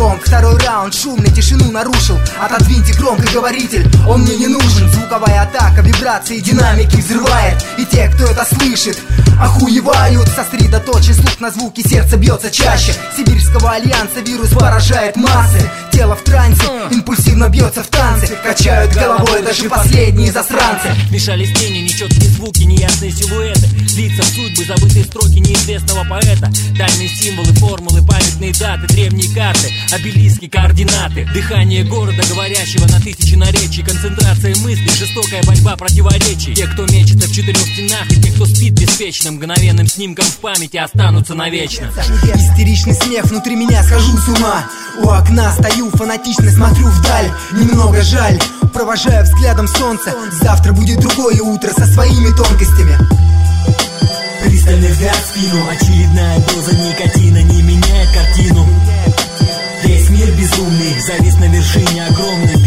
гонг, второй раунд шумный, тишину нарушил. Отодвиньте громкоговоритель, он мне не нужен. Звуковая атака, вибрации, динамики взрывает. И те, кто это слышит, охуевают. Сосредоточен слух на звуки, сердце бьется чаще. Сибирского альянса вирус поражает массы. Тело в трансе, импульсивно бьется в танце. Качают головой даже последние засранцы. Мешались тени, нечеткие звуки, неясные силуэты. Лица, судьбы, забытые строки неизвестного поэта. Тайные символы, формулы, памятные даты, древние карты, обелиски, координаты. Дыхание города, говорящего на тысячи наречий. Концентрация мыслей, жестокая борьба противоречий. Те, кто мечется в четырех стенах, и те, кто спит беспечно, мгновенным снимком в памяти останутся навечно. Истеричный смех, внутри меня схожу с ума. У окна стою, фанатично смотрю вдаль. Немного жаль, провожая взглядом солнце. Завтра будет другое утро со своими тонкостями. Пристальный взгляд в спину, очередная доза никотина не меняет картину. Весь мир безумный, завис на вершине огромный.